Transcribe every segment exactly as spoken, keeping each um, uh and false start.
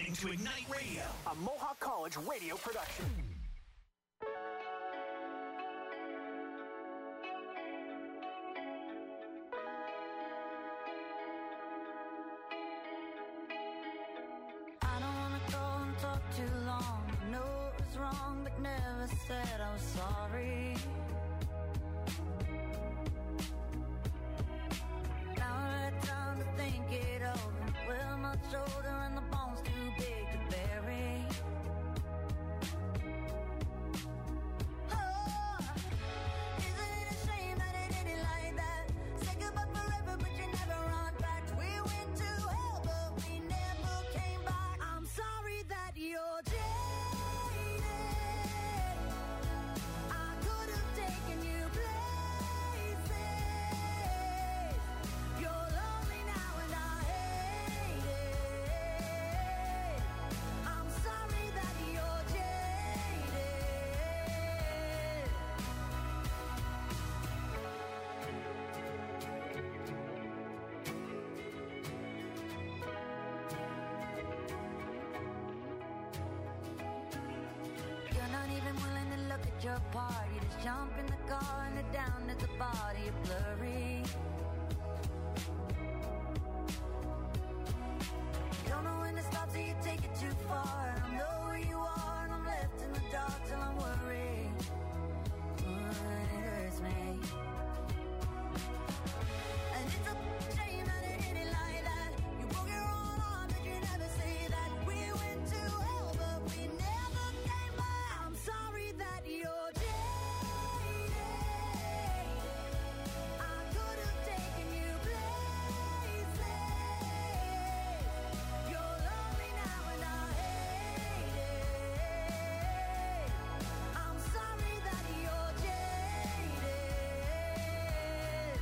listening to Ignite Radio, a Mohawk College radio production. I don't wanna go and talk too long. I know it was wrong, but never said I was sorry. Now I had time to think it over. Well, my shoulder and the bones too big to bury. Oh, isn't it a shame that it ended like that? Say goodbye forever, but you never run back. We went to hell, but we never came back. I'm sorry that you're jaded. I could have taken you places. You're lonely now and I hate it. I'm sorry that you're jaded. You're not even willing to look at your part. You just jump in the car and head down to the body. You're blurry. Don't know when to stop, so you take it too far. I don't know where you are, and I'm left in the dark till I'm worried. Oh, it hurts me. And it's a shame that it ended like that. You broke your own heart, but you never say that. We went to hell, but we never came back. I'm sorry that you're jaded. I could have taken you places. You're lonely now and I hate it. I'm sorry that you're jaded.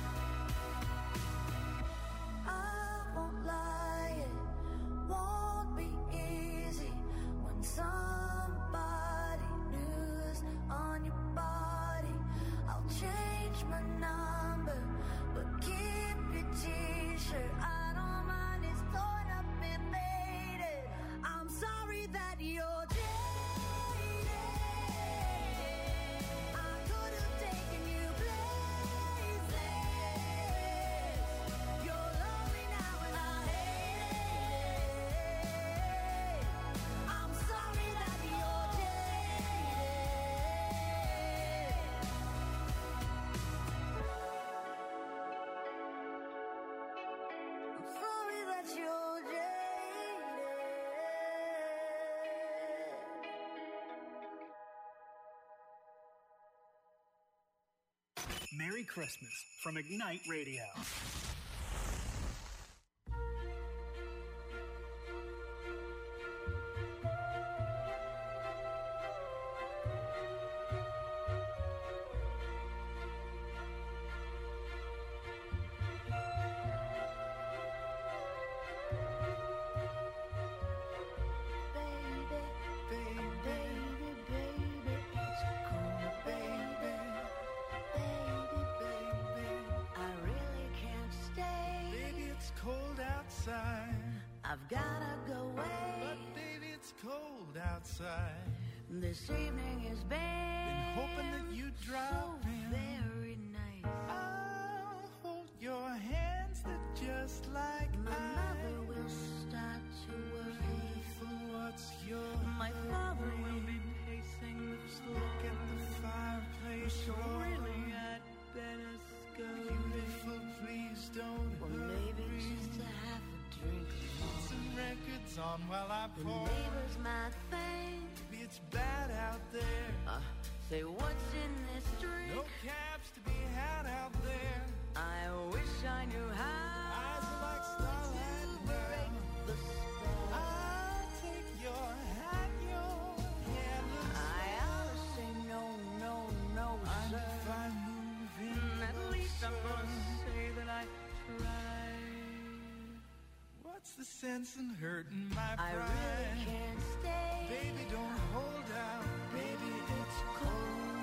I won't lie, it won't be easy when somebody new's on your body. I'll change my number, but keep your t-shirt. I don't mind, it's torn up and faded. I'm sorry that you're jaded. I could have taken you places. You're lonely now and I hate it. I'm sorry that you're jaded. I'm sorry that you're jaded. Merry Christmas from Ignite Radio. I've gotta go away. But baby, it's cold outside. This evening has been, Been hoping that you'd drop so in. very nice. I'll hold your hands that just like My ice. mother will start to worry. Beautiful, what's your My father hurry? will be pacing the floor. Look at the fireplace. So roar. really I'd better scurry. Beautiful, please don't Well, hurry. maybe just a half a drink. Put some records on while I The pour. neighbor's my thing. Maybe it's bad out there. Uh, say what's in this drink? No cabs to be had out there. I wish I knew how Eyes are like starlight to break now. the spell. I'll take your hand, your hand. I ought to say no, no, no, And sir. if I move in Mm, At least I'm closer, gonna say that I tried. what's the sense in hurting my I pride? really can't stay. Baby, don't hold out. Baby, it's cold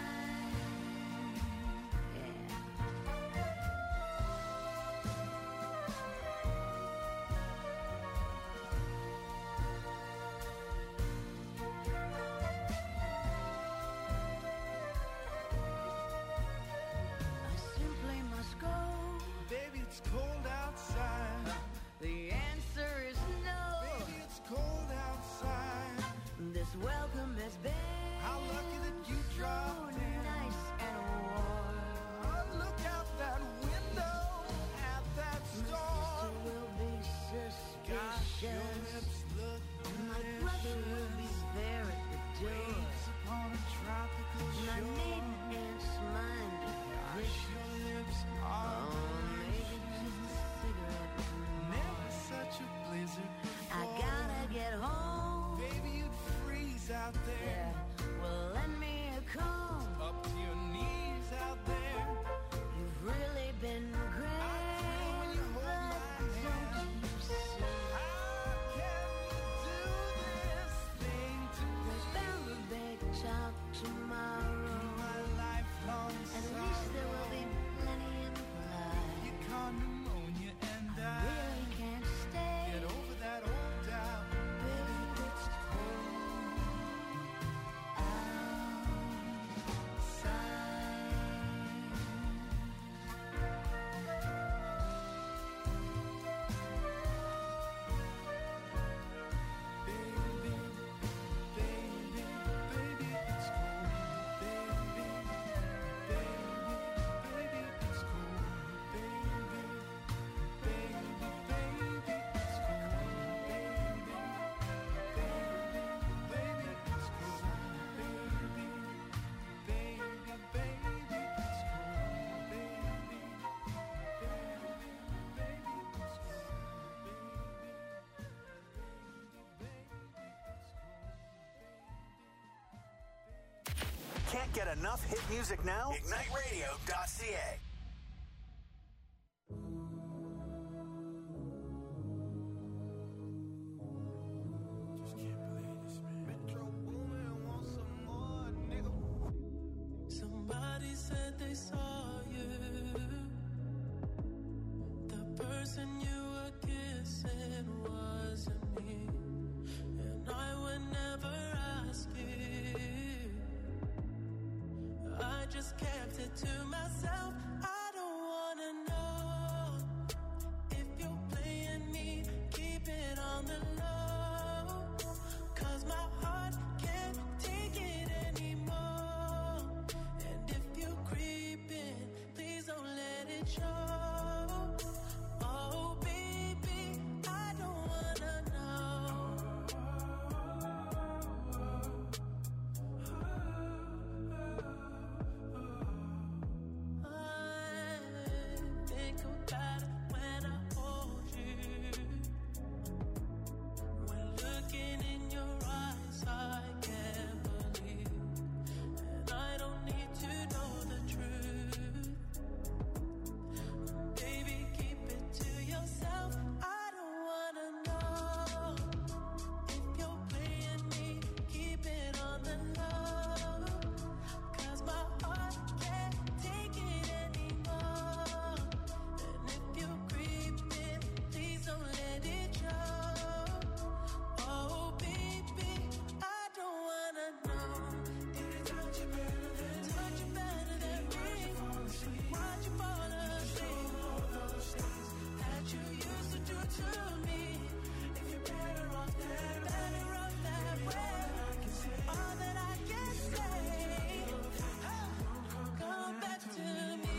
outside. Yeah. Can't get enough hit music now? Ignite radio dot c a. Somebody said they saw you. The person you were kissing wasn't me, and I would never ask you. I just kept it to myself. I don't wanna know if you're playing me. Keep it on the low, 'cause my heart can't take it anymore. And if you're creeping, please don't let it show. Oh baby, I don't wanna know. I think about it when I hold you. When looking in your eyes, I can't believe. And I don't need to know the truth. Baby, keep it to yourself. I don't wanna know if you're playing me. Keep it on the low, 'cause my heart can't take it anymore. And if you're creeping, please don't let it show. Oh baby, I don't wanna know. Did it touch you better than me? Touch you better than me? Why'd you fall asleep? All those things that you used to do to me. If you're better off that, better off that way. All that I can say, come back to me.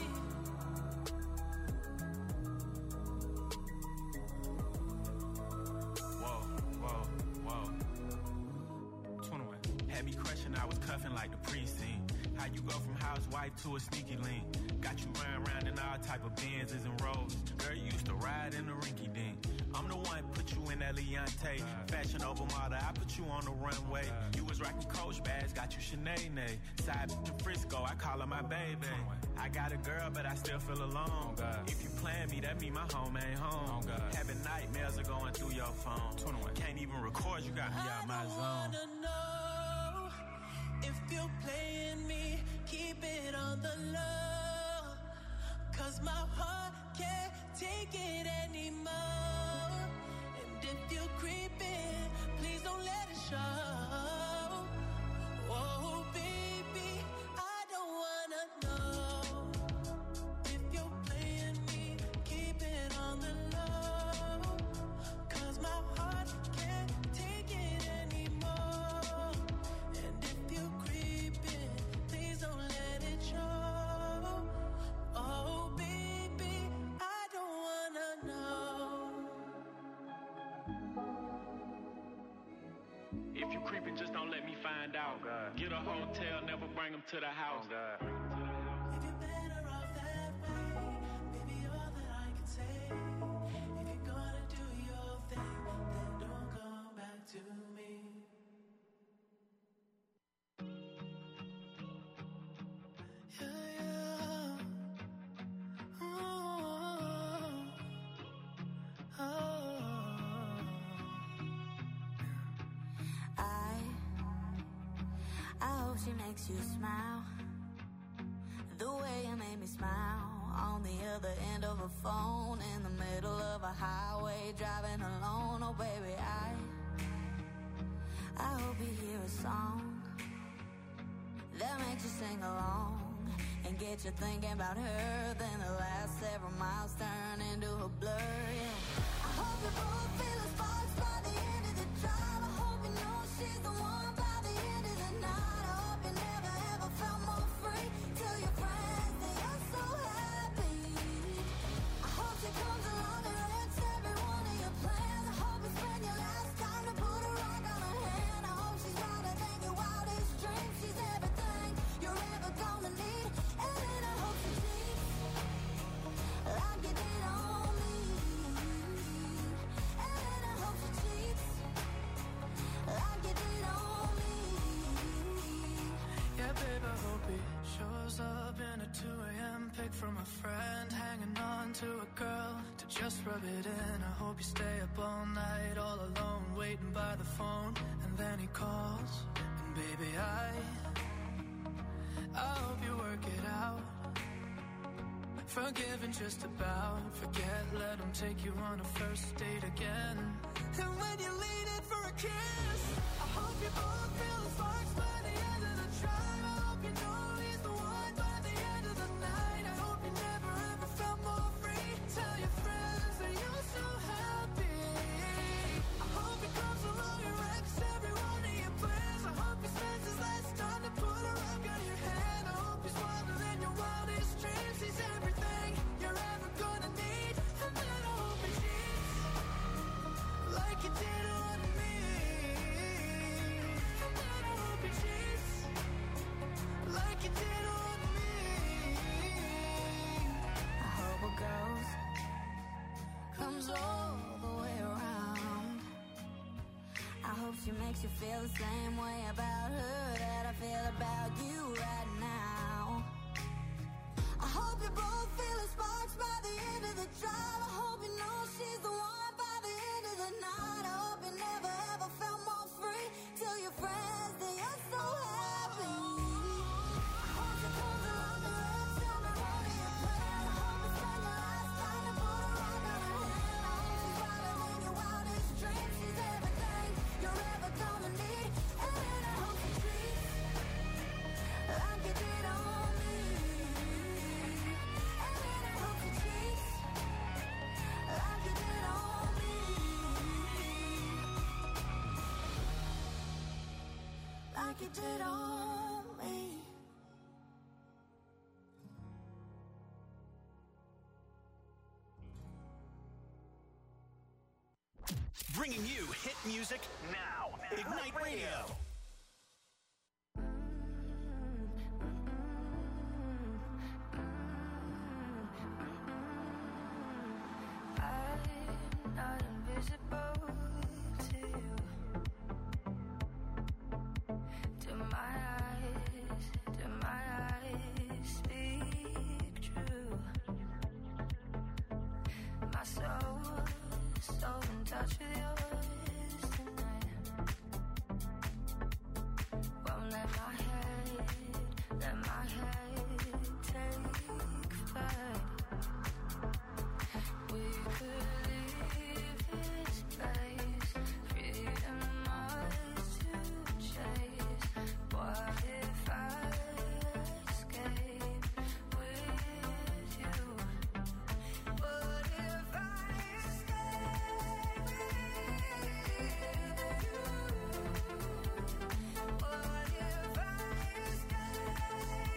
Whoa, whoa, whoa. twenty-one. Had me crushing, I was cuffing like the precinct. How you go from housewife to a sneaky link? Got you running around in all type of Benzes and Rolls. Girl, you used to ride in the rinky dink. I'm the one put you in that Leontay. Fashion over model, I put you on the runway. You was rocking Coach bags, got you Sinead. Side to Frisco, I call her my baby. I got a girl, but I still feel alone. If you plan me, that mean my home ain't home. Having nightmares are going through your phone. Can't even record, you got me out my I zone. wanna know if you're playing me. Keep it on the low, 'cause my heart can't take it anymore. And if you're creeping, please don't let it show. Oh baby, I don't wanna know if you're playing me. Keep it on the low, 'cause my heart can't take it anymore. And if you're creeping, please don't let it show. Oh baby, I don't wanna know. If you creeping, just don't let me find out. Get a hotel, never bring them to the house. If you're better off that way, baby, all that I can say. If you're gonna do your thing, then don't come back to me. Yeah, yeah. Oh, oh. I, I hope she makes you smile. The way you made me smile on the other end of a phone in the middle of a highway driving alone. Oh baby, I, I hope you hear a song that makes you sing along and get you thinking about her. Then the last several miles turn into a blur. Yeah. I hope you both feel the sparks by the end of the drive. I hope you know she's the one by the end of the night. I hope you never ever felt more free. Tell your friends that you're so happy. I hope she comes along and wrecks every one of your plans. I hope you spend your last time to put a rock on her hand. I hope she's louder than your wildest dreams. She's everything you're ever gonna need. And then I hope she cheats like you did on me. And then I hope she cheats like you did on He shows up in a two a.m. pic from a friend, hanging on to a girl to just rub it in. I hope you stay up all night, all alone, waiting by the phone. And then he calls, and baby, I I hope you work it out. Forgiven just about, forget, let him take you on a first date again. And when you lean in for a kiss, I hope you both feel the sparks by the end of the drive. I hope you know he's the one by the end of the night. I hope you never ever felt more free. Tell your friends that you're so happy. I hope he comes along and wrecks every one of your plans. I hope he spends his last time to put a rock on your hand. I hope he's wilder than your wildest dreams. He's everything you're ever gonna need. And then I hope he cheats like you did on me. And then I hope he cheats like you did on me. I hope it goes, comes all the way around. I hope she makes you feel the same way about her that I feel about you right now. I hope you both feel the sparks by the end of the drive. I hope you know she's the one by the end of the night. I hope you never ever felt more free. Tell your friends that you're so happy. I hope she comes along and wrecks every one of your plans. I hope you spend your last time to put a rock on her hand. I hope she's wilder than your wildest dreams. She's everything you're ever gonna need. And I hope she treats like you did on me. And I hope she treats like you did on me. Like you did on me. Bringing you hit music now. Ignite Radio. I'm not invisible to you. Do my eyes, do my eyes speak true? My soul, so in touch with yours tonight. Won't let my head, let my head take flight. We could leave this place, freedom ours to chase. What if I escape with you? What if I escape with you? What if I escape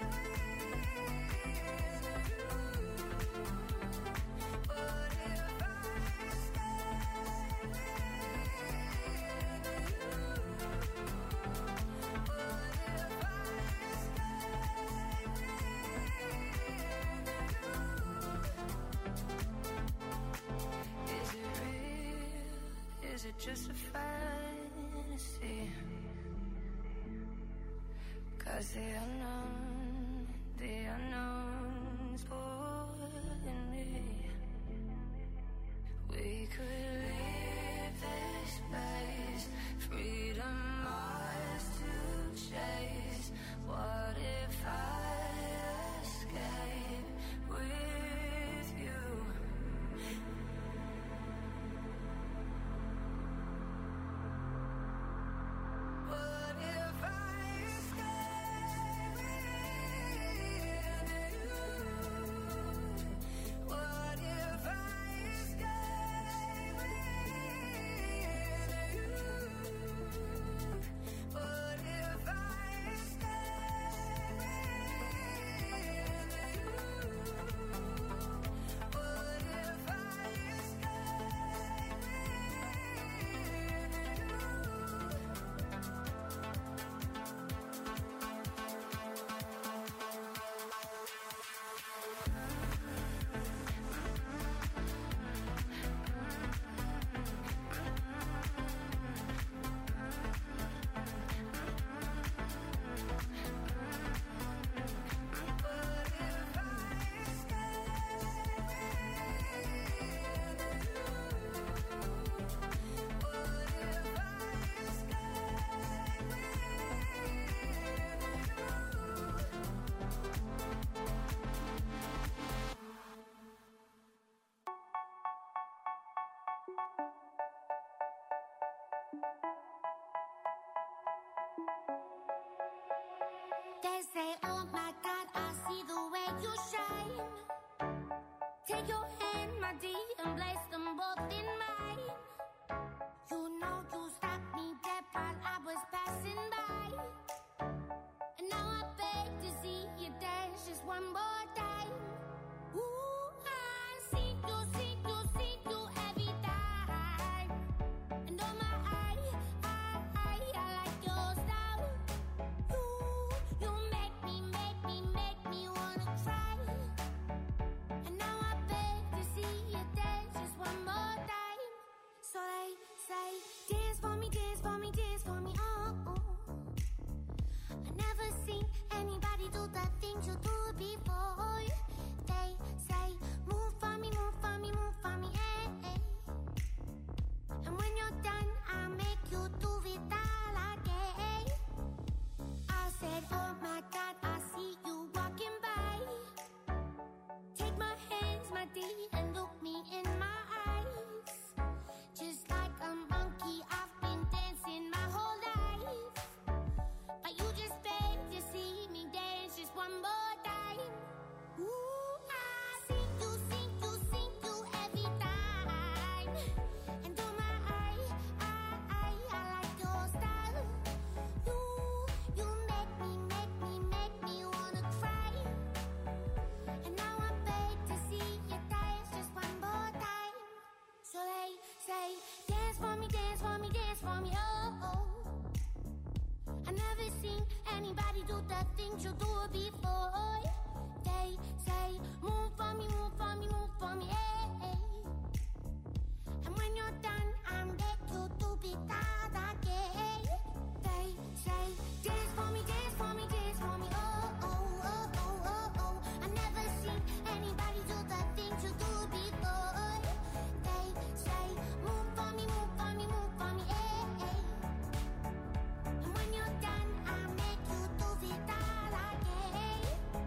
with you? What if I escape with you? Is it real? Is it just a fantasy? 'Cause the unknown, the unknown's pulling me. We could leave this place, freedom ours to chase. What if I escape with you? What if I escape with you? They say, oh my God, I see the way you shine. Take your hand, my dear, and place them both in mine. You know you stopped me dead while I was passing by. And now I beg to see you dance just one more time. Ooh, I see you, see you, see you every time. And oh my, I, I, I, I like your style. You, you make me, make me, make me wanna cry. And now I beg to see you dance just one more time. So they say, dance for me, dance for me, dance for me, oh, oh. I never seen anybody do the things you do before. They say, move for me, move for me, move for me, eh, eh. And when you're done, I'll make you do it all again. I said, oh my God, I see you walking by. Take my hands, my dear, and look me in my eyes. Just like a monkey, I've been dancing my whole life. But you just beg to see me dance just one more time. Ooh, I see you, see you, see you every time. And oh my, I, I, I, I like your style. You, you make me, make me, make me wanna cry. And now I beg to see you dance just one more time. So they say, dance for me, dance for me, dance for me, oh, oh. I never seen anybody do the things you do before. They say, move for me, move for me, move for me, eh, eh. And when you're done, I'll make you do it all again. They say, dance for me, dance for me, dance for me, oh, oh, oh, oh, oh, oh. I never seen anybody do the things you do before. They say, move for me, move for me, move for me, eh, eh. And when you're done, I'll make you do it all again.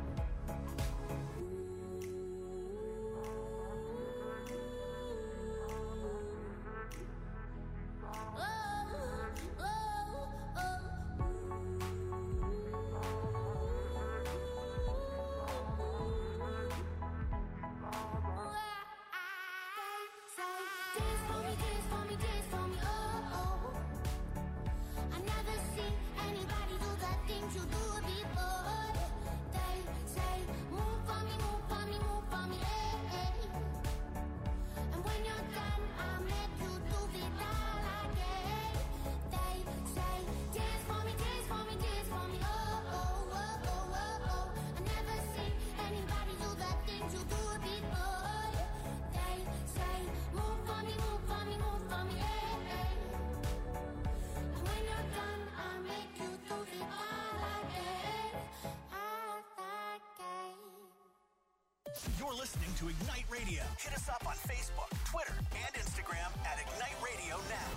Oh, oh, oh, dance for me, dance for me, dance for me, oh, oh. I never seen anybody do the things you do before. They say, move for me, move for me, move for me, eh, eh. And when you're done, I'll make you do it all again. They say, dance for me, dance for me, dance for me, oh, oh, oh, oh, oh, oh. I never seen anybody do the things you do before. They say, move for me, move for me, move for me, eh, eh. And when you're done, I'll make you do it all again, all again. You're listening to Ignite Radio. Hit us up on Facebook, Twitter, and Instagram at Ignite Radio Now.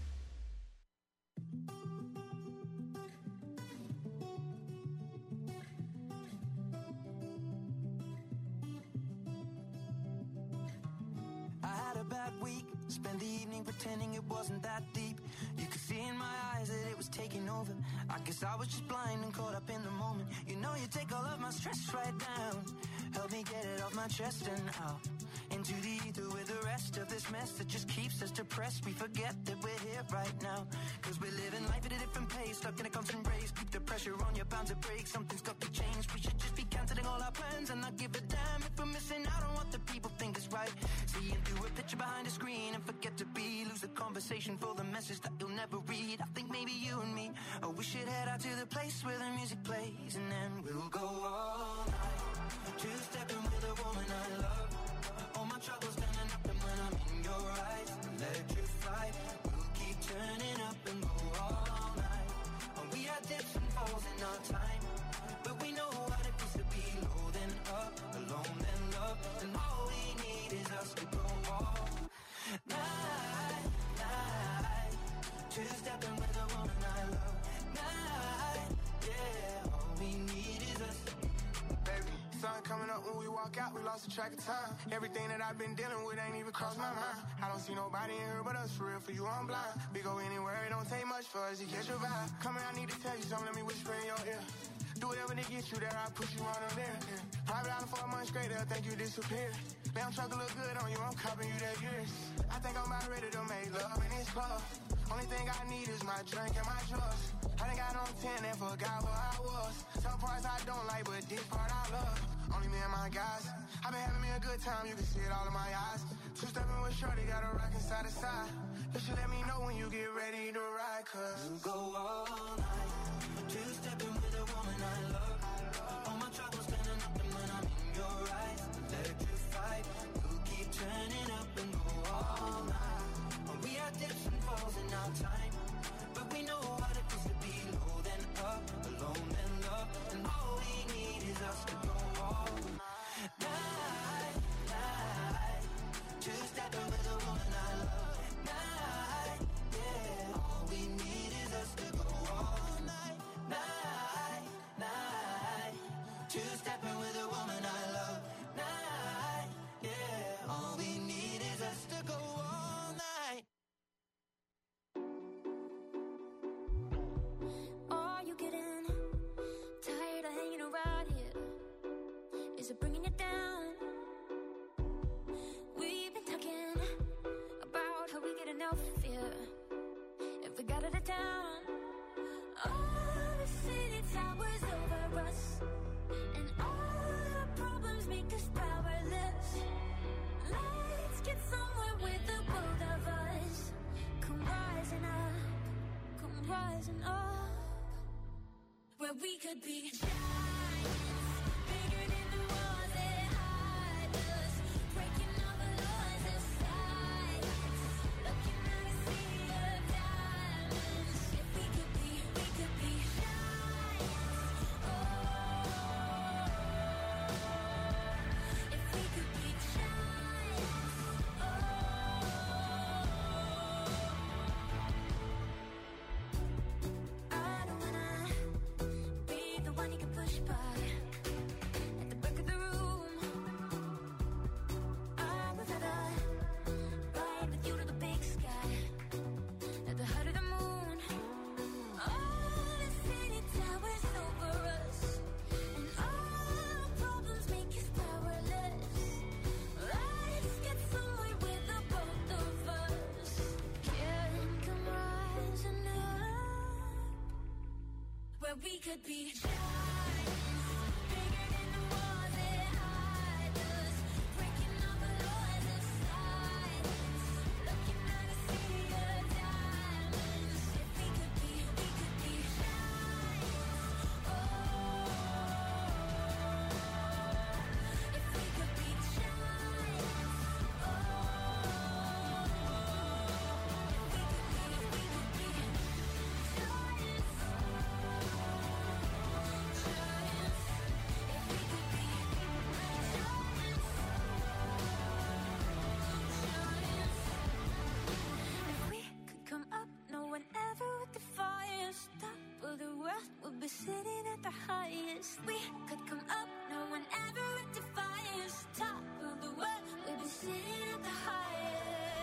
I had a bad week, spent the evening pretending it wasn't that deep. You could see in my eyes that it was taking over. I guess I was just blind and caught up in the moment. You know you take all of my stress right down. Help me get it off my chest and out into the ether with the rest of this mess that just keeps us depressed. We forget that we're here right now, cause we're living life at a different pace, stuck in a constant race. Keep the pressure on, you're bound to break. Something's got to change. We should just be cancelling all our plans and not give a damn if we're missing out on what the people think is right. Seeing through a picture behind a screen and forget to be. Lose the conversation for the message that you'll never read. I think maybe you and me, oh, we should head out to the place where the music plays, and then we'll go all night, two-stepping with a woman I love. All my troubles standing up, and when I'm in your eyes, electrified. We'll keep turning up and go all night. And we had dips and falls in our time, but we know what it feels to be low then up, alone then love. And all we need is us to go all night, night. Two-stepping with a woman I love. Night, yeah. All we need is us. Baby, sun coming up when we walk out, we lost track of time. Everything that I've been dealing with ain't even crossed my mind. I don't see nobody in here but us, for real, for you I'm blind. We go anywhere, it don't take much for us to catch your vibe. Come here, I need to tell you something, let me whisper in your ear. Do whatever whenever they get you there, I put you on them there. Yeah. Private island for a month straight, they'll think you disappeared. Damn truck look good on you, I'm copping you that years. I think I'm about ready to make love in this club. Only thing I need is my drink and my drugs. I done got on ten and forgot where I was. Some parts I don't like, but this part I love. Only me and my guys. I've been having me a good time, you can see it all in my eyes. Two-stepping with Shorty, got a rockin' side to side. You should let me know when you get ready to ride, cause you go all night. Two-stepping with a woman I love. All my troubles standing up, and when I'm in your eyes, electrified. We'll keep turning up and go all night. When we had dips and falls in our time, but we know what it is to be low then up, alone then love, and all we need is us to go all night, night. Two-stepping with a woman I love, night, yeah. All we need is us to go all night, night, night. Two-stepping with a woman I love, night, yeah. All we need is us to go all night. Are you getting tired of hanging around here? Is it bringing you down? We've been talking about how we get enough fear if we got out of town. All the city towers over us, and all our problems make us powerless. Let's get somewhere with the both of us. Come rising up, come rising up, where we could be giants, bigger than the walls that hide us, breaking all the laws of science, looking at a sea of diamonds. If we could be, we could be giants. Oh, if we could be giants. Oh, I don't wanna be the one you can push by at the back of the room. I would rather ride with you to the big sky, at the height of the moon. All the city towers over us, and all our problems make us powerless. Let's get somewhere with the both of us. Can come rising up, where we could be giants, bigger than the walls that hide us, breaking all the laws of science, looking at a sea of diamonds. If we could be, we could be giants. Oh, if we could be giants. Oh, if we could be, we could be giants. If we could come up, no one ever would defy us. Top of the world, we'll be sitting at the highest. We could come up, no one ever would defy us. Top of the world, we'll be sitting at the highest.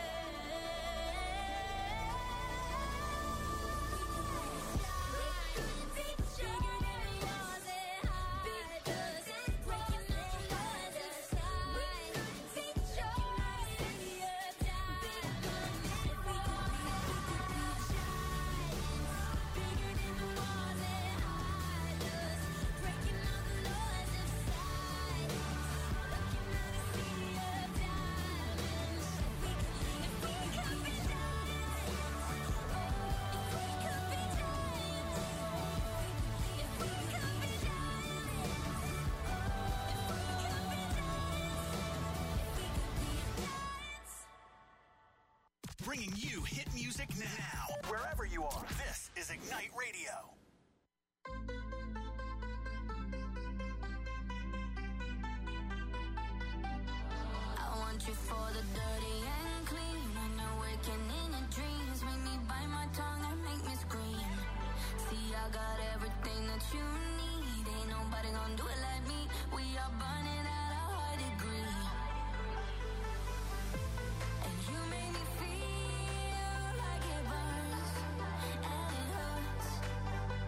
We could be bigger than the walls that hide us, breaking all the laws of science. We could be looking at a sea of diamonds. If we could be, we could be giants, bigger than the walls that hide us, breaking all the laws of science, looking at a sea of diamonds. If we could be, if we could be giants. Oh, if we could be giants. If we could be giants. Oh, if we could be giants. If we could be giants. Bringing you hit music now, wherever you are. This is Ignite Radio. I want you for the dirty and clean. When you're waking in your dreams, make me bite my tongue and make me scream. See, I got everything that you need. Ain't nobody gonna do it like me. We are burning at a high degree. And you make me feel like it burns and it hurts.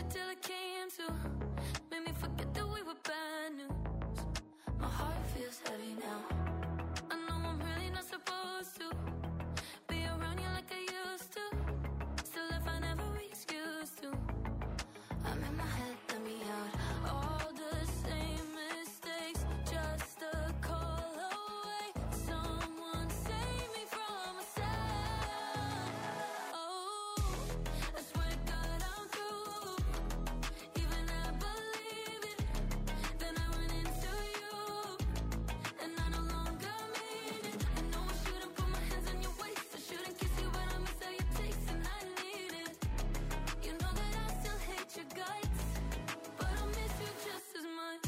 it till I came to. Made me forget that we were bad news. My heart feels heavy now. I know I'm really not supposed to be around you like I used to. Still if I never excuse to. I'm in my head, let me out. All the same mistakes, just a call away. Someone save me from myself. Oh, I swear to God I'm through. Even I believe it. Then I went into you, and I no longer mean it. I know I shouldn't put my hands on your waist. I shouldn't kiss you, but I miss how you taste, and I need it. You know that I still hate your guts, but I miss you just as much.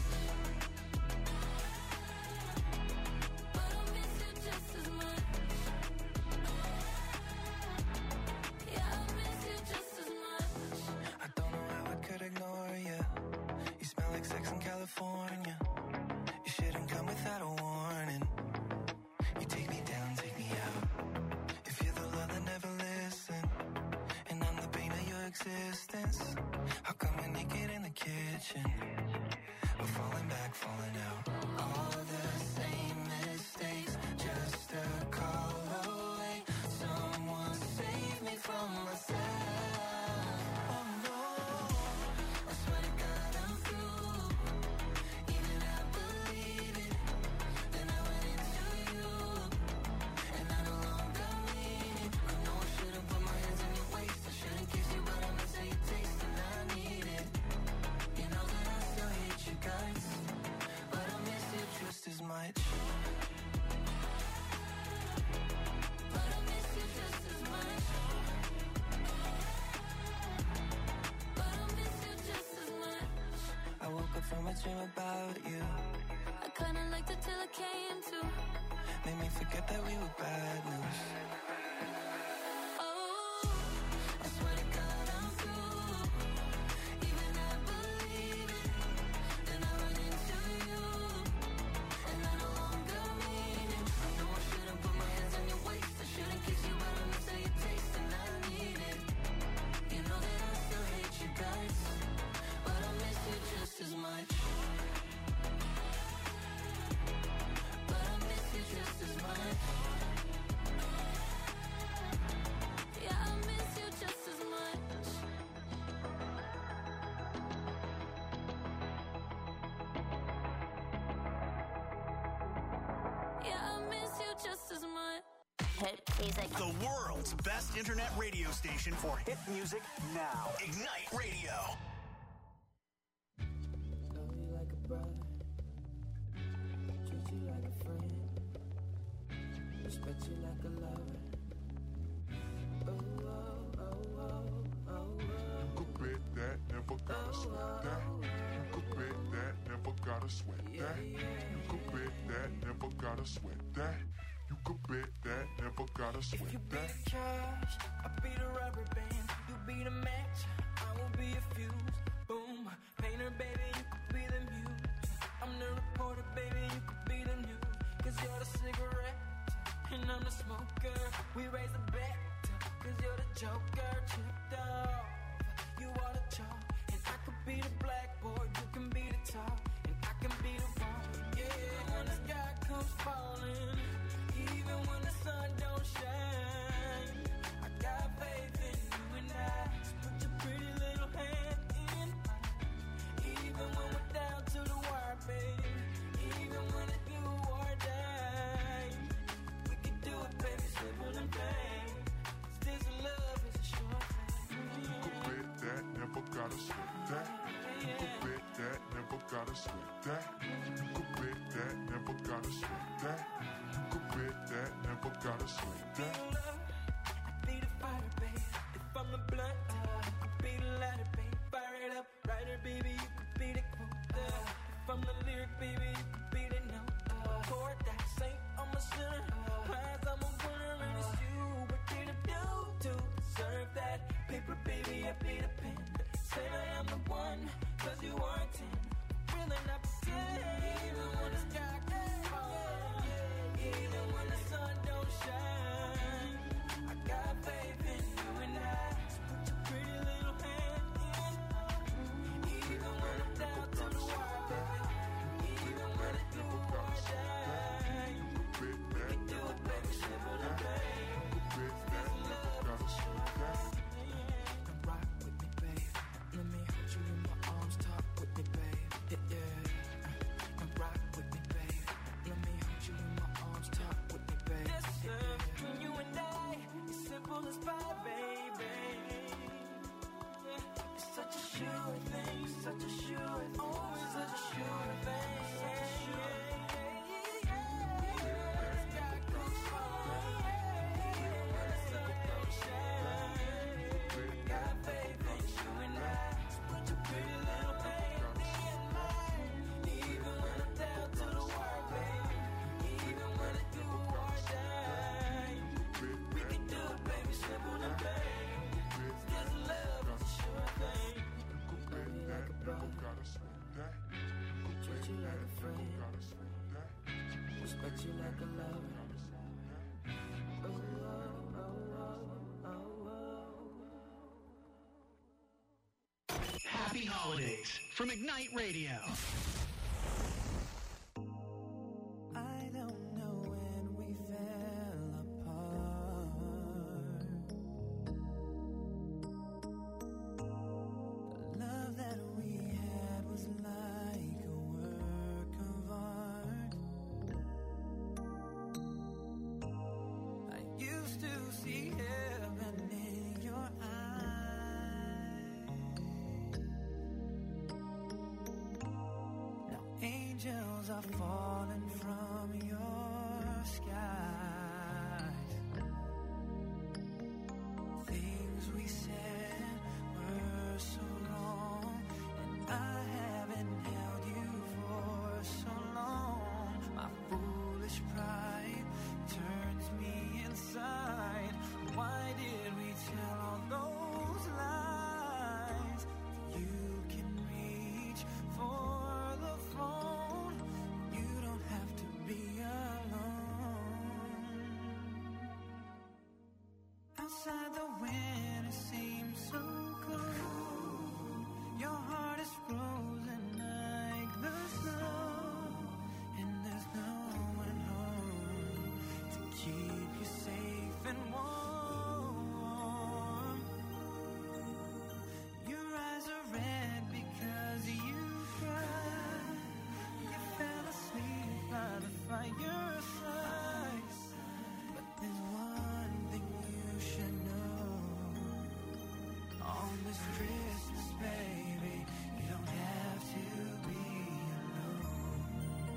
But I miss you just as much. Yeah, I miss you just as much. I don't know how I could ignore you. You smell like sex in California. You shouldn't come without a warning. You take me down, take me out. If you're the love that never listened, and I'm the pain of your existence, how come we're naked in the kitchen? We're falling back, falling out. All the same mistakes, just a call away. Someone save me from myself. Oh no, I swear to God I'm through. Even I believe it. Then I went into you, and I no longer mean it. I know I shouldn't put my hands on your waist. I shouldn't kiss you, but I miss how you taste, and I need it. You know that I still hate you guys, but I miss you just as much. But I miss you just as much. But I miss you just as much. I woke up from a dream about you. I kinda liked it till I came to. Made me forget that we were bad news. Oh, I swear to God I'm through. Even I believe it. Then I went into you, and I no longer mean it. I know I shouldn't put my hands on your waist. I shouldn't kiss you, but I miss how you taste, and I need it. You know that I still hate you guys, but I miss you just as much. But I miss you just as much. Yeah, I miss you just as much. Yeah, I miss you just as much. Hit music. The world's best internet radio station for hit music now. Ignite Radio. Love you like a brother, treat you like a friend, respect you like a lover. Oh, oh, oh, oh, oh, You could bet that, never gotta sweat that. You could bet that, never gotta sweat that. You could bet that, never gotta sweat that. You could bet that, never gotta If sweat you be that. the cash, I'll be the rubber band. You be the match, I will be a fuse. Boom, painter, baby, you could be the muse. I'm the reporter, baby, you could be the news. Cause you're the cigarette, and I'm the smoker. We raise the bet, cause you're the joker. Chipped off, you are the chalk. And I could be the blackboard, you can be the top. And I can be the wrong, yeah. When the sky comes falling, even when the sun don't shine, I got faith in you and I. Just put your pretty little hand in mine. Even when we're down to the wire, baby. Even when it's do or die, we can do it, baby, simple and plain. This love is a short thing. You could bet that, never gotta sweat that. You could bet that, never gotta sweat that. You could bet that, never gotta sweat that. You could bet that, never gotta sweat that. I be the fire, babe. If I'm the blunt, you could be the lighter, babe. Fire it up, writer, baby, you could be the quote. If I'm the lyric, baby, you could be the note. Chord that saint, I'm a sinner. Prize, I'm a winner, and it's you. What did I do to deserve that? Paper, baby, I be the pen. Say that I'm the one, cause you are ten. Really not pretend. Even when the sky gets falling, even when the sun don't shine, treat you like a lover. Oh, oh, oh, oh, oh. Happy holidays from Ignite Radio. I don't know when we fell apart. The love that we had was like a work of art. I used to see heaven in your eyes. Now angels are falling from your skies. Things we said were so wrong, and I haven't held you for so long. My foolish pride turns me inside. Why did we tell all those lies? You can reach for the phone. You don't have to be alone. Outside the wind, it seems so cold. Your heart is frozen like the snow, and there's no one home to keep you safe and warm. Your eyes are red because you cried. You fell asleep by the fireside. But there's one thing you should know. On this Christmas, baby, you don't have to be alone.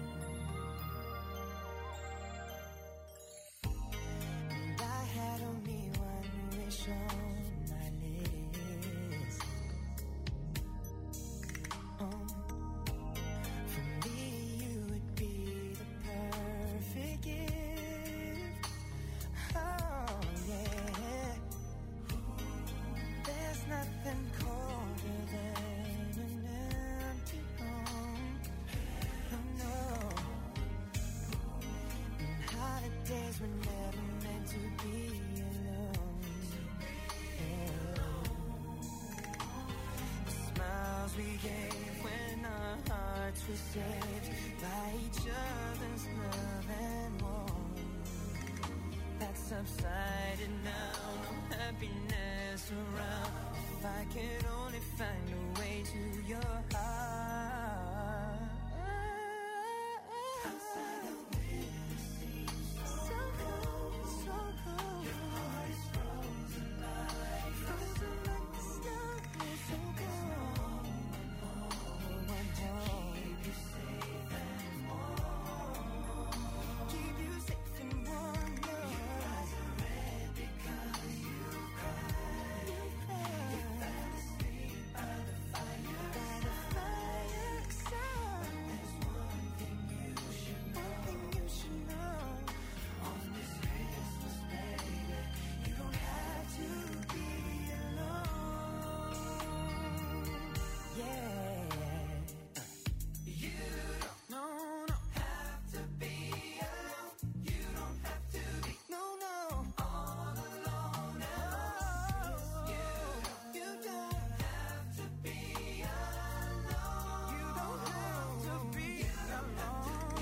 And I had only one wish on my list. Oh, for me, you would be the perfect gift. Oh, yeah. There's nothing colder than an empty home. Oh, no. And holidays were never meant to be alone. Yeah. The smiles we gave when our hearts were saved by each other's love and warmth. That's subsided now, no happiness around. If I could only find a way to your heart. Outside the wind, it seems so cold, so cold. Your heart is frozen like frozen like the snow. So cold. One home. Keep you safe and warm. Keep you safe and warm. Your eyes are red because you cried. You cried. You fell asleep by the fire. By the fireside. There's one thing you should know. One thing you should know. On this Christmas, baby, you don't have to be alone. Yeah. You don't no, no. have to be alone. You don't have to be no, no. all alone. No. You, you don't have to be alone. You don't have to be alone.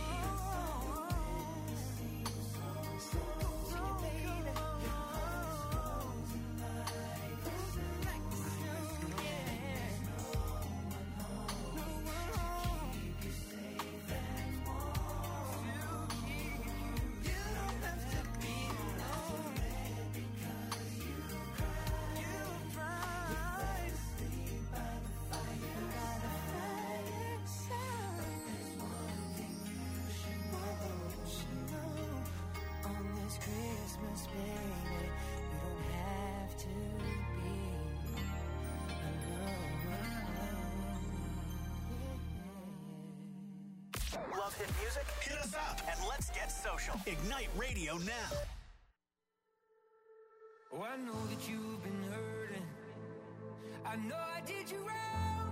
So cold, baby. Your heart is frozen like frozen like the snow. Yeah. No one home. No one home. Keep you safe and warm. To keep you. You don't have to be alone. Because you cried. You cried. You fell asleep by the fire. By the fireside. There's one thing you should know. You should know. On this Christmas, baby, you don't have to be alone. Love hit music? Hit us up and let's get social. Ignite Radio now. Oh, I know that you've been hurting. I know I did you wrong.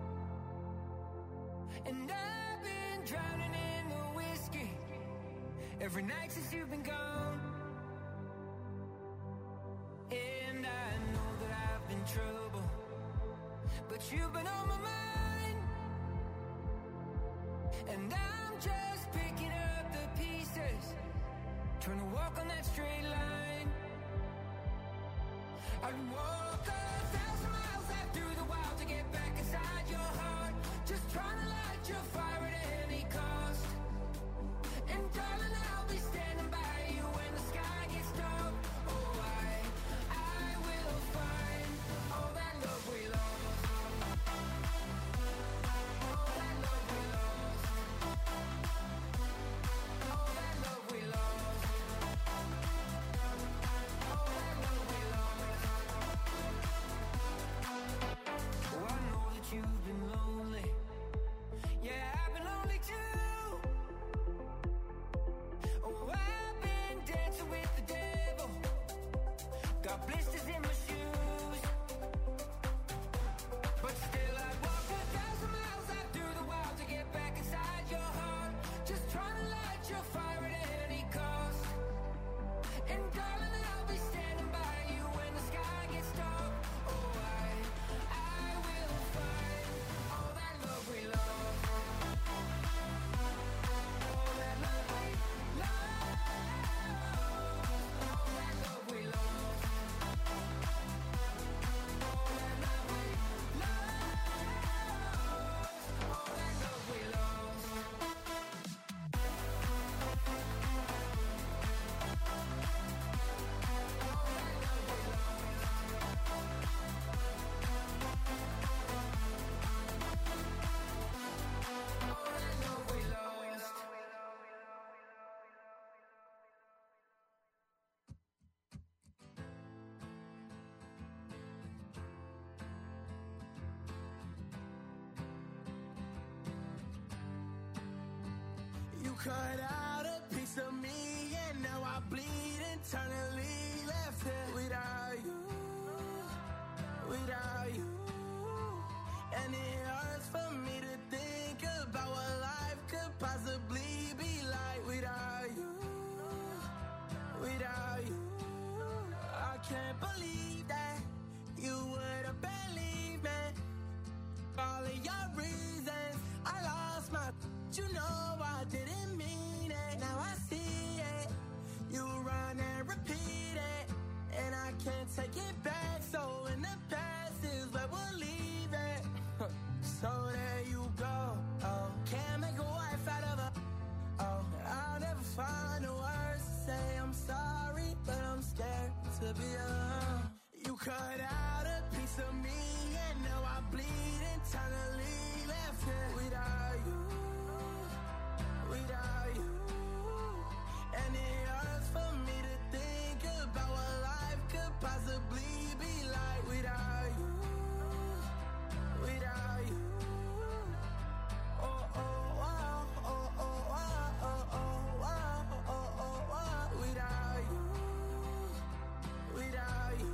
And I've been drowning in the whiskey every night since you've been gone. And I know that I've been trouble, but you've been on my mind. And I'm just picking up the pieces, trying to walk on that straight line. I'd walk a thousand miles out through the wild to get back inside your heart, just trying to light your fire at any cost. And darling, I'll be standing by you when the sky gets dark. Oh, I, I will find all that love we lost. All that love we lost. All that love we lost. All that love we lost. Oh, I know that you've been lonely. Yeah, I've been lonely too. Oh, I've been dancing with the devil, got blisters in my shoes, but still I'd walk a thousand miles out through the wild to get back inside your heart, just trying to light your fire at any cost. And darling, I'll be standing by you when the sky gets dark. Oh, I, I will find all that love we lost. All that love we lost. All that love we lost. All that love we lost. All that love we lost. All that love we lost. You cut out a piece of me, and now I bleed internally. Left here without you, without you. And it hurts for me to think about what life could possibly be like without you, without you. I can't believe that you would have believed me. All of your reasons, I lost my. You know I didn't mean it. Now I see it. You run and repeat it, and I can't take it back. So in the past is where we'll leave it. So there you go. Oh, can't make a wife out of her. Oh, I'll never find the words to say I'm sorry, but I'm scared to be alone. You cut out a piece of me, and now I bleed internally. Left here without you, without you. And it hurts for me to think about what life could possibly be like without you, without you. Oh, oh, wow, oh, oh, wow, oh, oh, wow, oh, oh, wow. Without you, without you.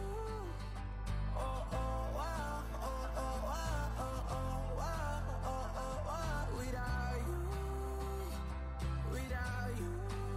Oh, oh, wow, oh, oh, wow, oh, oh, wow, oh, oh, wow. Without you, without you.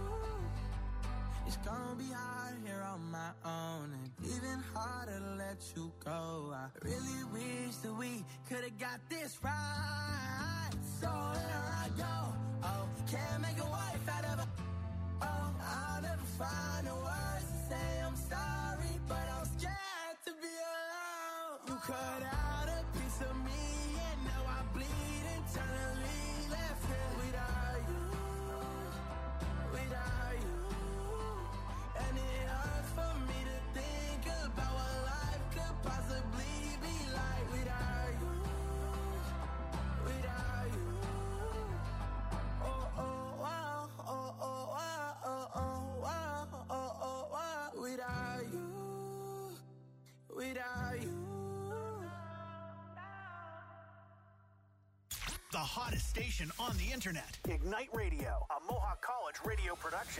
It's gonna be hard here on my own, and even harder to let you go. I really wish that we could've got this right. So here I go. Oh, can't make a wife out of her. Oh, I'll never find the words to say I'm sorry, but I'm scared to be alone. You cut out a piece of me, and now I bleed internally. Left here without you, without you. And it hurts for me to think about what life could possibly be like without you, without you. Oh, oh, wow, oh, oh, wow, oh, oh, wow, oh, oh, wow. Without you, without you. The hottest station on the internet. Ignite Radio, a Mohawk College radio production.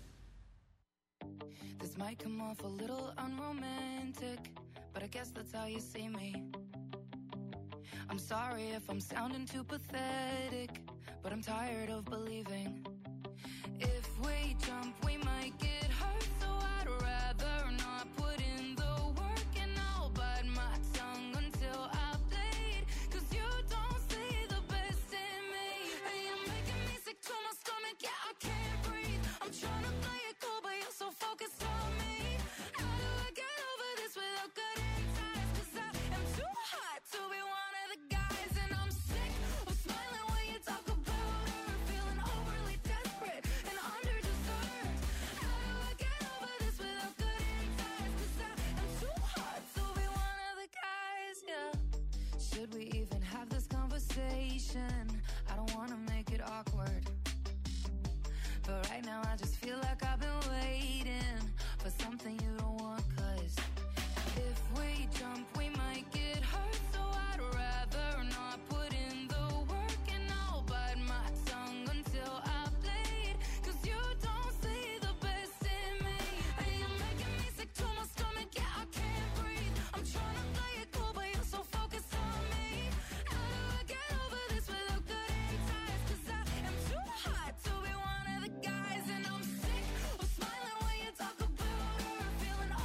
This might come off a little unromantic, but I guess that's how you see me. I'm sorry if I'm sounding too pathetic, but I'm tired of believing. If we jump, we might get hurt, so I'd rather not put in the work, and I'll bite my tongue until I bleed, 'cause you don't see the best in me. And you're making me sick to my stomach, yeah, I can't breathe. I'm trying to play it cool, but you're so focused on me. How do I get over this without cutting ties? 'Cause I am too hot to be one of the guys, and I'm sick of smiling when you talk about her, feeling overly desperate and underdeserved. How do I get over this without cutting ties? 'Cause I am too hot to be one of the guys, yeah. Should we even have this conversation? I don't wanna make it awkward, but right now I just feel like I've been waiting for something you don't want, 'cause if we jump, we might get hurt, so I'd rather not put in the work, and I'll bite my tongue until I bleed, 'cause you don't see the best in me. And you're making me sick to my stomach, yeah, I can't breathe. I'm trying to play it cool, but you're so focused on me. How do I get over this without cutting ties? 'Cause I am too hot to be one of the guys, and I'm sick of smiling when you talk about her, feeling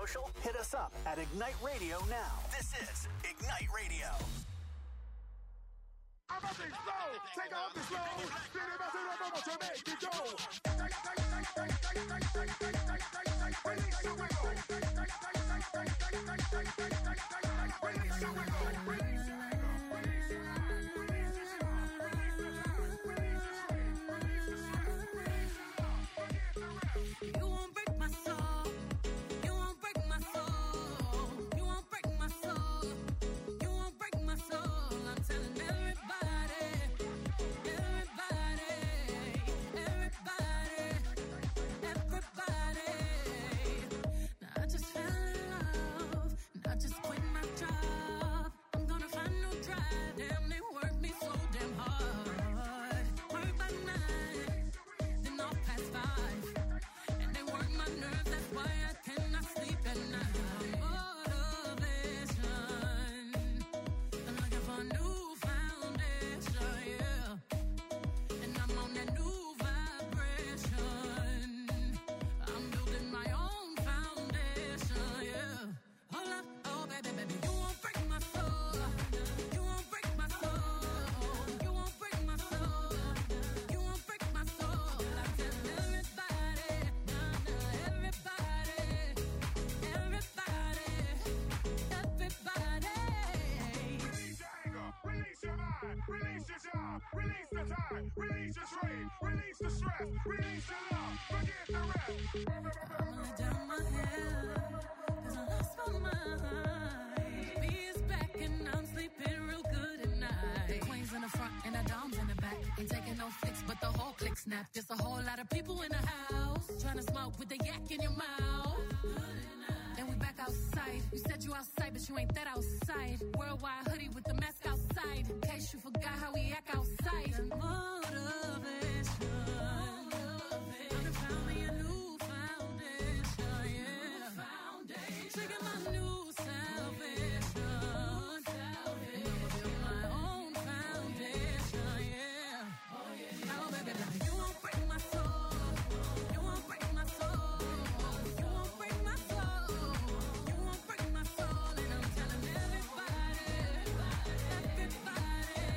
social? Hit us up at Ignite Radio now. This is Ignite Radio. I'm up and slow, take off the slow, spin it, bust it up, to make it go. Release your wiggle. Release your wiggle. You won't break my soul. You won't break my soul. You won't break my soul. You won't break my soul. I'm telling everybody, everybody, everybody, everybody. Now I just fell in love, and I just quit my job. I'm gonna find no drive. Damn, they work me so damn hard. Work by nine, then off past five. And they work my nerves, that's why I cannot sleep at night. Motivation, I'm looking for a new foundation, yeah. And I'm on that new vibration. I'm building my own foundation, yeah. Hold up, oh baby, baby, you won't break my soul. You won't break my soul. You won't break my soul. You won't break my soul. I tell everybody, nah, nah, everybody, everybody, everybody. Release your anger, release your mind, release your job, release the time, release your strain, release the stress, release your love, forget the rest. I'ma lay down my head, 'cause I lost my mind. B is back and I'm sleeping real good at night. The queen's in the front and the dom's in the back. Ain't taking no flicks, but the whole click snap. There's a whole lot of people in the house trying to smoke with the yak in your mouth. Then we back outside. You said you outside, but you ain't that outside. Worldwide hoodie with the mask outside. In case you forgot how we act outside. Motivation. I done found me a new foundation, yeah. Trigger my new salvation. And I'ma build my own foundation, yeah. Oh baby, baby, you won't break my soul. You won't break my soul. You won't break my soul. You won't break my soul. And I'm telling everybody, everybody,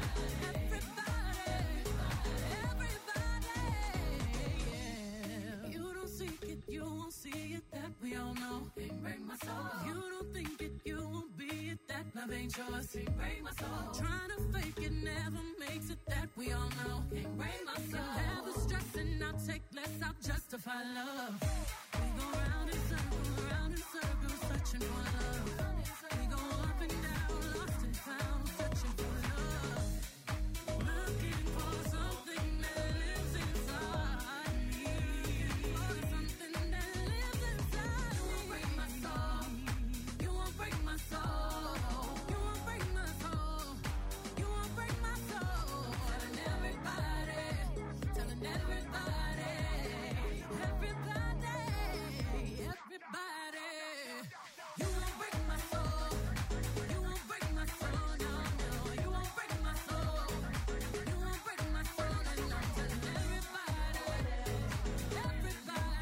everybody, everybody, yeah. You don't seek it, you won't see it, that we all know. Can't break my soul. You don't think it, you won't be it, that love ain't yours. Can't break my soul. Trying to fake it never makes it, that we all know. Can't break my soul. Never stressing, I'll take less, I'll justify love. We go round in circles, round in circles, searching for love. We go up and down, lost and found, searching for love. Looking for something that lives inside me. For something that lives inside me. You won't break my soul. You won't break my soul. You won't break my soul. You won't break my soul. Telling everybody, telling everybody, everybody, everybody. You won't break my soul. You won't break my soul. No, no, you won't break my soul. You won't break my soul. And I'm telling everybody, everybody,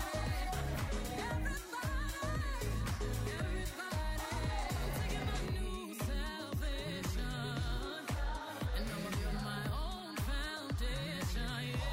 everybody, everybody. I'm taking my new salvation, and I'ma build my own foundation, yeah.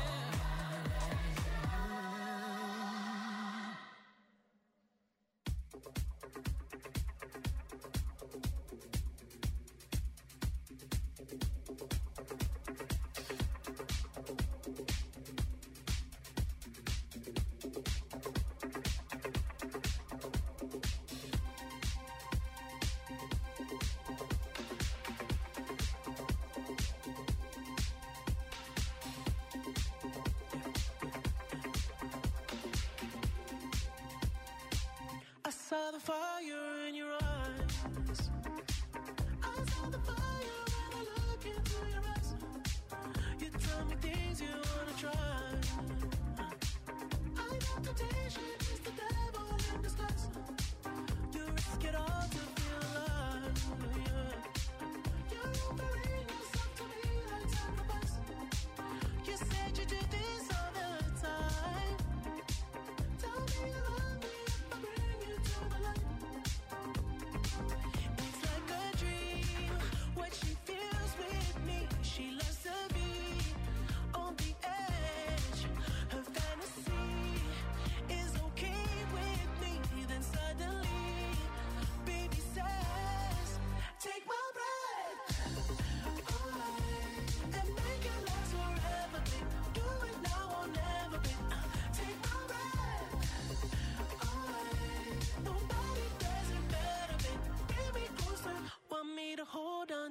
I saw the fire in your eyes. I saw the fire when I look into your eyes. You tell me things you wanna try. I know temptation is the devil in disguise. You risk it all to feel alive, yeah. You're offering yourself to me like sacrifice. You said you do this all the time. Tell me you love me if I bring you to the light.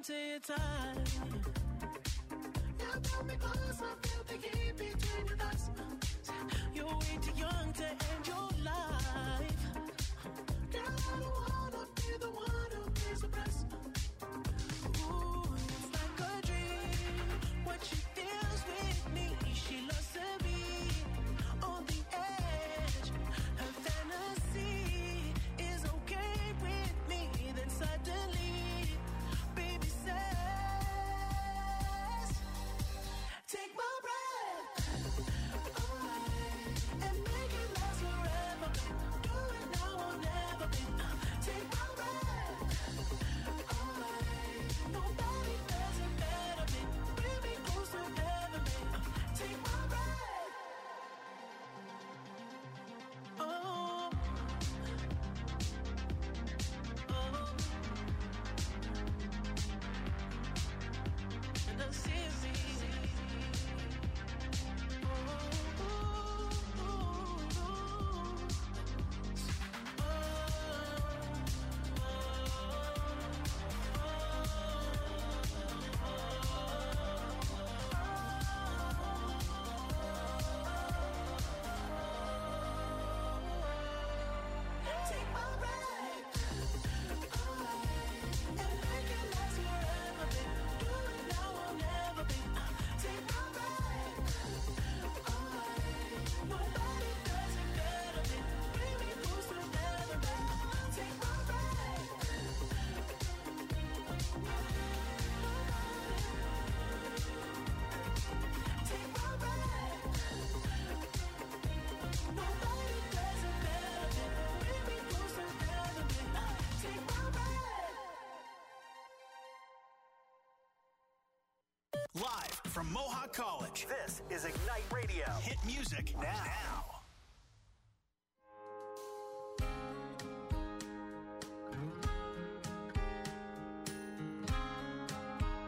to your time. Now pull me close, I feel the heat between your thighs. You're way too young to end your life. Girl, I don't wanna be the one who pays the price. Ooh, it's like a dream. What she feels with me, she loves to be on the edge. Her fantasy is okay with me. Then suddenly, baby says, take my breath away and make it last forever. Do it now or never, babe. Take my breath away. Nobody does it better, babe. Bring me closer, ever, babe. Take my breath. Oh. Oh. And I see me. Take my breath away and make it last forever, babe. Do it now or never, babe. Take my breath away. Nobody does it better, babe. Bring me closer, never, babe. Take my breath. Take my breath. Nobody does it better, babe. Bring me closer, never, babe. Take my breath. Live from Mohawk College, this is Ignite Radio. Hit music now. now.